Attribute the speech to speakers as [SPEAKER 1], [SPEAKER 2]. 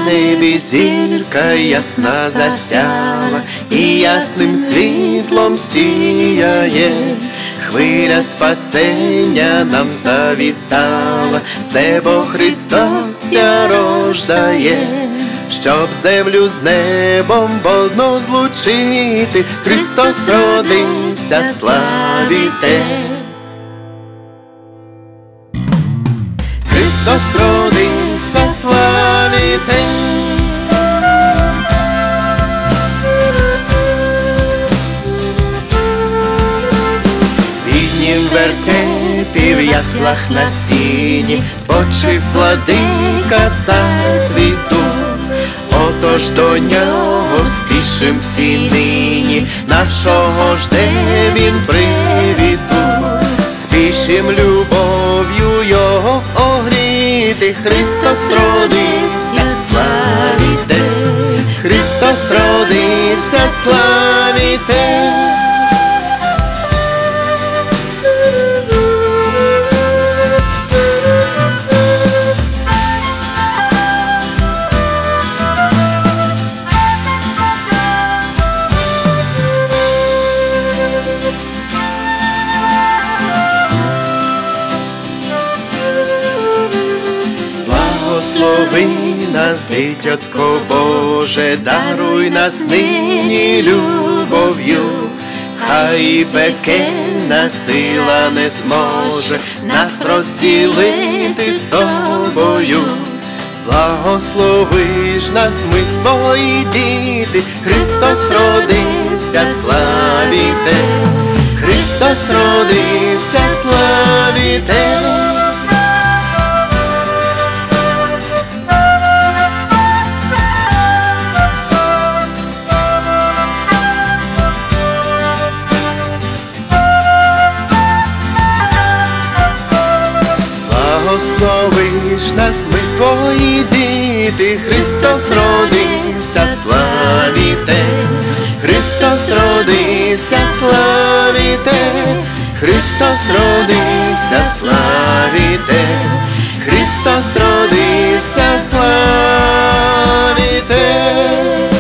[SPEAKER 1] небі зірка ясна засяла, і ясним світлом сіяє. Хвиля спасення нам завітала, це бо Христос ся рождає. Щоб землю з небом водно злучити, Христос родився, славіте. Христос родився, славіте. Біднім вертепі в яслах на сіні спочив владика цар світу. Отож до нього спішим всі нині, нашого жде він привіту. Спішим любов'ю його огріти, Христос родився, славіте. Христос родився, славіте. Благослови нас, дитятко Боже, даруй нас нині любов'ю, хай і пекельна сила не зможе нас розділити з тобою. Благослови ж нас, ми твої діти, Христос родився, славіте. Христос родився, славіте. Благослови ж нас, ми твої діти, Христос родився, славіте. Христос родився, славіте. Христос родився, славіте. Христос родився, славіте.